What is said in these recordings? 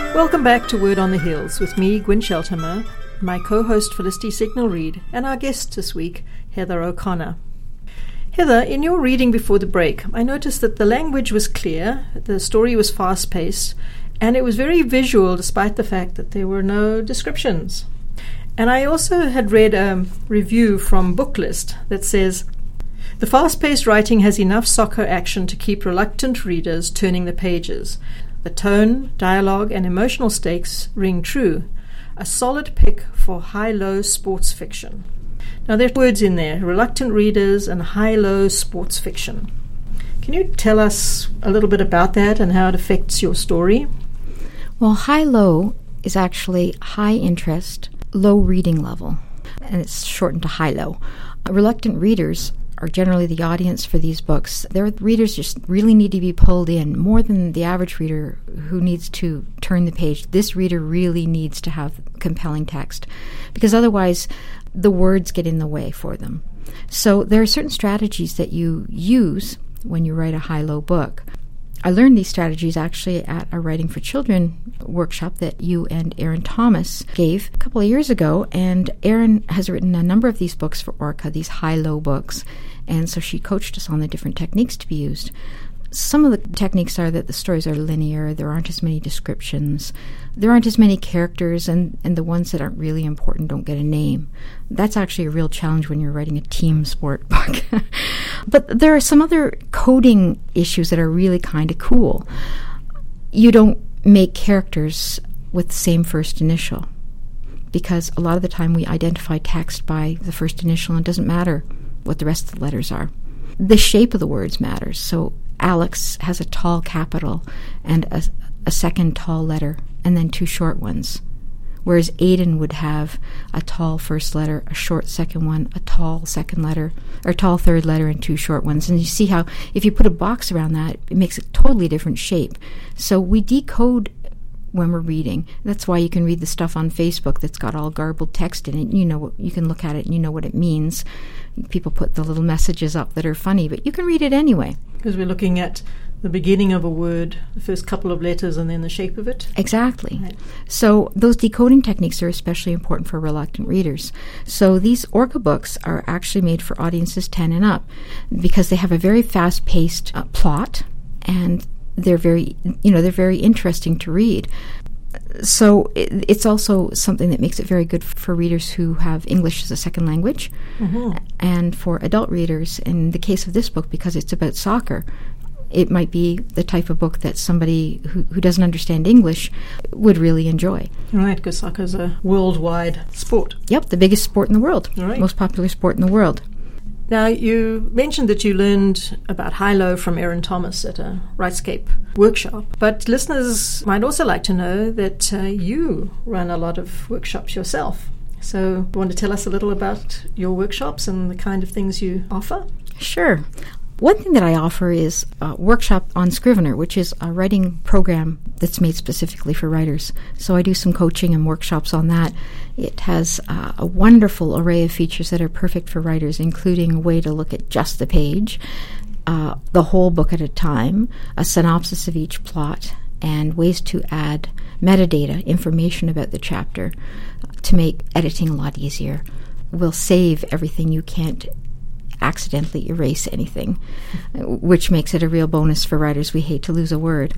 Welcome back to Word on the Hills with me, Gwyn Sheltimer, my co-host Felicity Signal-Reid, and our guest this week, Heather O'Connor. Heather, in your reading before the break, I noticed that the language was clear, the story was fast-paced, and it was very visual despite the fact that there were no descriptions. And I also had read a review from Booklist that says, "The fast-paced writing has enough soccer action to keep reluctant readers turning the pages. The tone, dialogue, and emotional stakes ring true. A solid pick for high-low sports fiction." Now there's words in there, reluctant readers and high-low sports fiction. Can you tell us a little bit about that and how it affects your story? Well, high-low is actually high interest, low reading level, and it's shortened to high-low. Reluctant readers are generally the audience for these books. Their readers just really need to be pulled in, more than the average reader who needs to turn the page. This reader really needs to have compelling text, because otherwise the words get in the way for them. So there are certain strategies that you use when you write a high-low book. I learned these strategies actually at a Writing for Children workshop that you and Erin Thomas gave a couple of years ago, and Erin has written a number of these books for Orca, these high-low books, and so she coached us on the different techniques to be used. Some of the techniques are that the stories are linear, there aren't as many descriptions, there aren't as many characters, and the ones that aren't really important don't get a name. That's actually a real challenge when you're writing a team sport book. But there are some other coding issues that are really kind of cool. You don't make characters with the same first initial, because a lot of the time we identify text by the first initial, and it doesn't matter what the rest of the letters are. The shape of the words matters. So Alex has a tall capital and a second tall letter, and then two short ones. Whereas Aiden would have a tall first letter, a short second one, a tall second letter, or tall third letter, and two short ones. And you see how if you put a box around that, it makes a totally different shape. So we decode when we're reading. That's why you can read the stuff on Facebook that's got all garbled text in it. You know, you can look at it and you know what it means. People put the little messages up that are funny, but you can read it anyway. Because we're looking at the beginning of a word, the first couple of letters, and then the shape of it. Exactly. Right. So those decoding techniques are especially important for reluctant readers. So these Orca books are actually made for audiences 10 and up, because they have a very fast-paced plot, and they're very interesting to read. So it's also something that makes it very good for readers who have English as a second language, and for adult readers. In the case of this book, because it's about soccer, it might be the type of book that somebody who doesn't understand English would really enjoy. Right, because soccer is a worldwide sport. Yep, the biggest sport in the world, right. Most popular sport in the world. Now, you mentioned that you learned about high-low from Erin Thomas at a Writescape workshop, but listeners might also like to know that you run a lot of workshops yourself. So, you want to tell us a little about your workshops and the kind of things you offer? Sure. One thing that I offer is a workshop on Scrivener, which is a writing program that's made specifically for writers. So I do some coaching and workshops on that. It has a wonderful array of features that are perfect for writers, including a way to look at just the page, the whole book at a time, a synopsis of each plot, and ways to add metadata, information about the chapter, to make editing a lot easier. We'll save everything. You can't accidentally erase anything, which makes it a real bonus for writers. We hate to lose a word.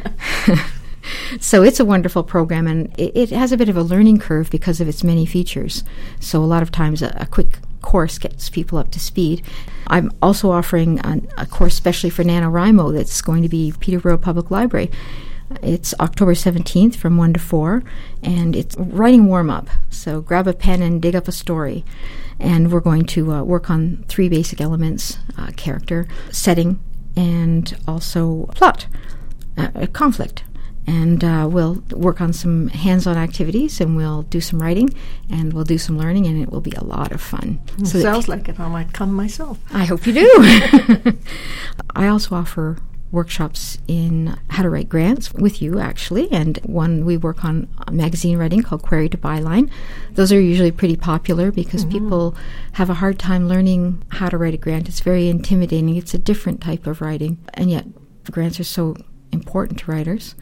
So it's a wonderful program, and it has a bit of a learning curve because of its many features. So a lot of times a quick course gets people up to speed. I'm also offering a course especially for NaNoWriMo that's going to be Peterborough Public Library. It's October 17th from 1 to 4, and it's writing warm-up. So grab a pen and dig up a story. And we're going to work on 3 basic elements: character, setting, and also plot, conflict. And we'll work on some hands-on activities, and we'll do some writing, and we'll do some learning, and it will be a lot of fun. So sounds like it. I might come myself. I hope you do. I also offer workshops in how to write grants with you, actually, and one we work on magazine writing called Query to Byline. Those are usually pretty popular because people have a hard time learning how to write a grant. It's very intimidating. It's a different type of writing, and yet grants are so important to writers.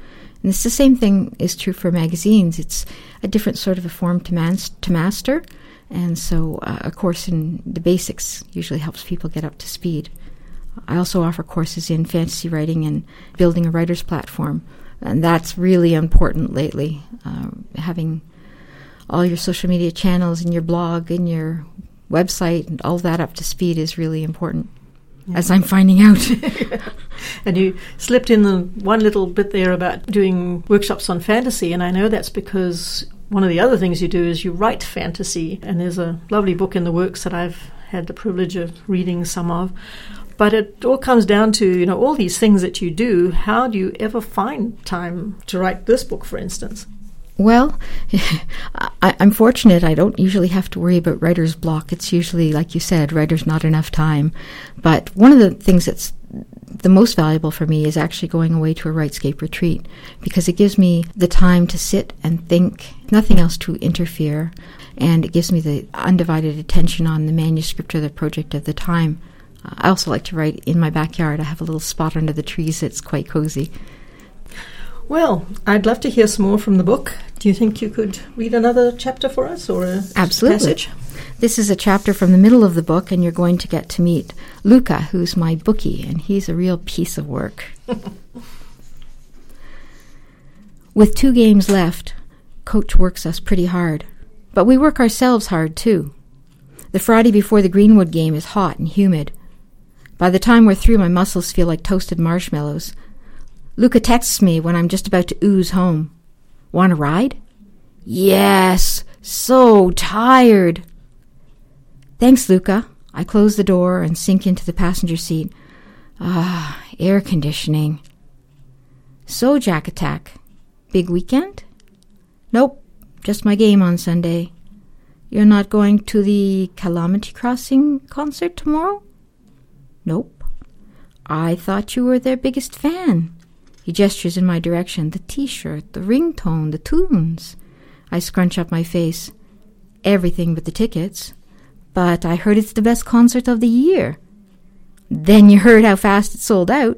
And it's the same thing is true for magazines. It's a different sort of a form to master. And so a course in the basics usually helps people get up to speed. I also offer courses in fantasy writing and building a writer's platform. And that's really important lately. Having all your social media channels and your blog and your website and all that up to speed is really important. Yeah. As I'm finding out. And you slipped in the one little bit there about doing workshops on fantasy, and I know that's because one of the other things you do is you write fantasy, and there's a lovely book in the works that I've had the privilege of reading some of. But it all comes down to, all these things that you do. How do you ever find time to write this book, for instance? Well, I'm fortunate. I don't usually have to worry about writer's block. It's usually, like you said, writer's not enough time. But one of the things that's the most valuable for me is actually going away to a Writescape retreat, because it gives me the time to sit and think, nothing else to interfere, and it gives me the undivided attention on the manuscript or the project of the time. I also like to write in my backyard. I have a little spot under the trees that's quite cozy. Well, I'd love to hear some more from the book. Do you think you could read another chapter for us, or a passage? This is a chapter from the middle of the book, and you're going to get to meet Luca, who's my bookie, and he's a real piece of work. With 2 games left, Coach works us pretty hard, but we work ourselves hard too. The Friday before the Greenwood game is hot and humid. By the time we're through, my muscles feel like toasted marshmallows. Luca texts me when I'm just about to ooze home. Want a ride? Yes, so tired. Thanks, Luca. I close the door and sink into the passenger seat. Air conditioning. So, Jack Attack, big weekend? Nope, just my game on Sunday. You're not going to the Calamity Crossing concert tomorrow? Nope. I thought you were their biggest fan. He gestures in my direction. The T-shirt, the ringtone, the tunes. I scrunch up my face. Everything but the tickets. But I heard it's the best concert of the year. Then you heard how fast it sold out.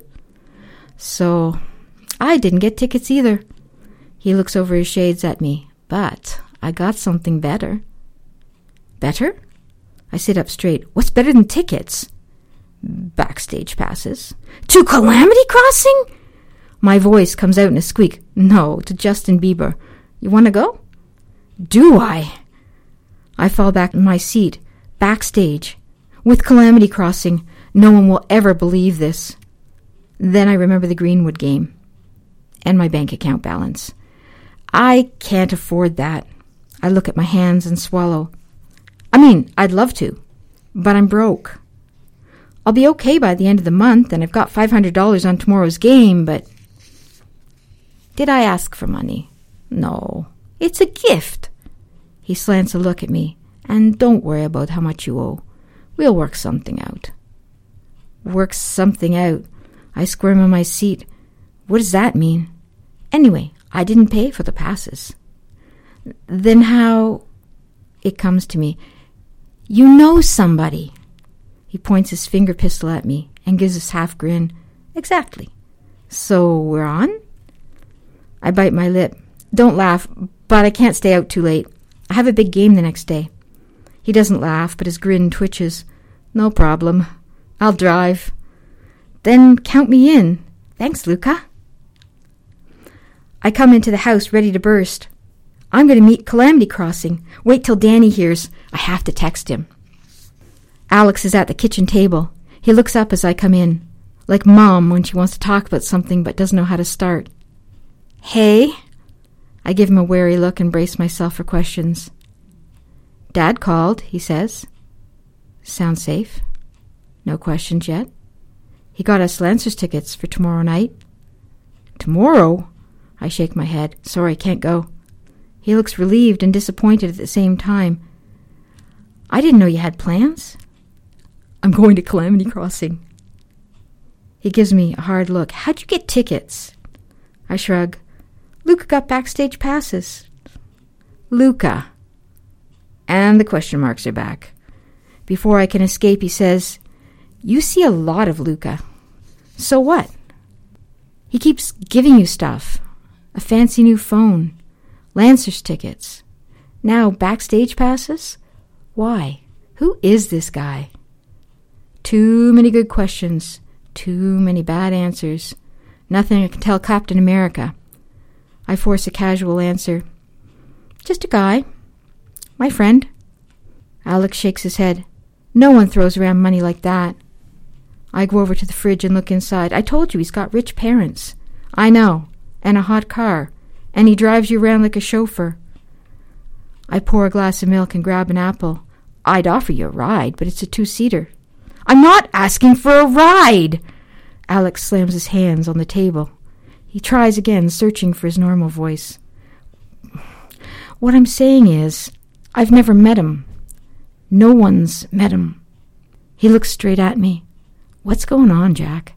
So I didn't get tickets either. He looks over his shades at me. But I got something better. Better? I sit up straight. What's better than tickets? Backstage passes. To Calamity Crossing? My voice comes out in a squeak. No, to Justin Bieber. You want to go? Do I? I fall back in my seat. Backstage. With Calamity Crossing. No one will ever believe this. Then I remember the Greenwood game. And my bank account balance. I can't afford that. I look at my hands and swallow. I'd love to. But I'm broke. I'll be okay by the end of the month, and I've got $500 on tomorrow's game, but... Did I ask for money? No. It's a gift. He slants a look at me. And don't worry about how much you owe. We'll work something out. Work something out? I squirm in my seat. What does that mean? Anyway, I didn't pay for the passes. Then how... It comes to me. You know somebody. He points his finger pistol at me and gives us half grin. Exactly. So we're on? I bite my lip. Don't laugh, but I can't stay out too late. I have a big game the next day. He doesn't laugh, but his grin twitches. No problem. I'll drive. Then count me in. Thanks, Luca. I come into the house ready to burst. I'm going to meet Calamity Crossing. Wait till Danny hears. I have to text him. Alex is at the kitchen table. He looks up as I come in, like Mom when she wants to talk about something but doesn't know how to start. Hey? I give him a wary look and brace myself for questions. Dad called, he says. Sounds safe. No questions yet. He got us Lancers tickets for tomorrow night. Tomorrow? I shake my head. Sorry, can't go. He looks relieved and disappointed at the same time. I didn't know you had plans. I'm going to Calamity Crossing. He gives me a hard look. How'd you get tickets? I shrug. Luca got backstage passes. Luca. And the question marks are back. Before I can escape, he says, You see a lot of Luca. So what? He keeps giving you stuff. a fancy new phone, Lancers tickets. Now backstage passes? Why? Who is this guy? Too many good questions, too many bad answers. Nothing I can tell Captain America. I force a casual answer. Just a guy. My friend. Alex shakes his head. No one throws around money like that. I go over to the fridge and look inside. I told you he's got rich parents. I know. And a hot car. And he drives you around like a chauffeur. I pour a glass of milk and grab an apple. I'd offer you a ride, but it's a 2-seater. I'm not asking for a ride! Alex slams his hands on the table. He tries again, searching for his normal voice. What I'm saying is, I've never met him. No one's met him. He looks straight at me. What's going on, Jack?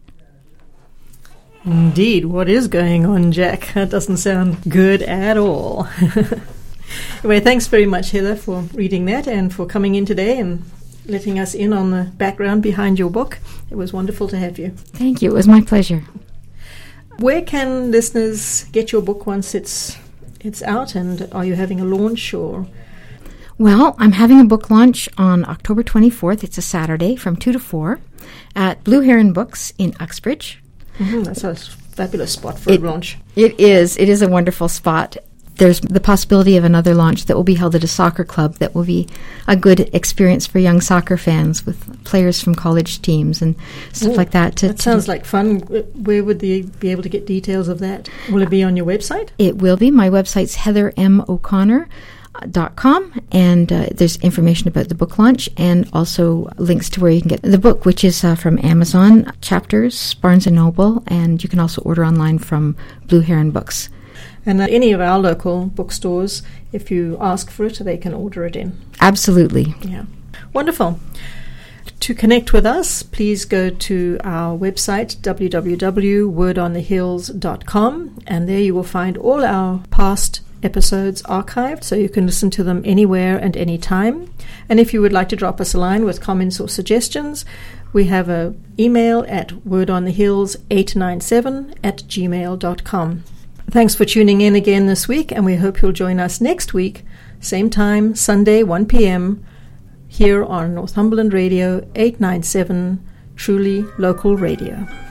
Indeed, what is going on, Jack? That doesn't sound good at all. Anyway, thanks very much, Heather, for reading that and for coming in today and letting us in on the background behind your book. It was wonderful to have you. Thank you. It was my pleasure. Where can listeners get your book once it's out, and are you having a launch or... Well, I'm having a book launch on October 24th. It's a Saturday from 2 to 4 at Blue Heron Books in Uxbridge. Mm-hmm, that's a fabulous spot for a launch. It is. It is a wonderful spot. There's the possibility of another launch that will be held at a soccer club that will be a good experience for young soccer fans with players from college teams and stuff like that. That sounds like fun. Where would they be able to get details of that? Will it be on your website? It will be. My website's heathermoconnor.com, and there's information about the book launch and also links to where you can get the book, which is from Amazon, Chapters, Barnes & Noble, and you can also order online from Blue Heron Books. And at any of our local bookstores, if you ask for it, they can order it in. Absolutely. Yeah. Wonderful. To connect with us, please go to our website, www.wordonthehills.com, and there you will find all our past episodes archived, so you can listen to them anywhere and anytime. And if you would like to drop us a line with comments or suggestions, we have an email at wordonthehills897@gmail.com. Thanks for tuning in again this week, and we hope you'll join us next week, same time, Sunday, 1 p.m., here on Northumberland Radio 897, truly local radio.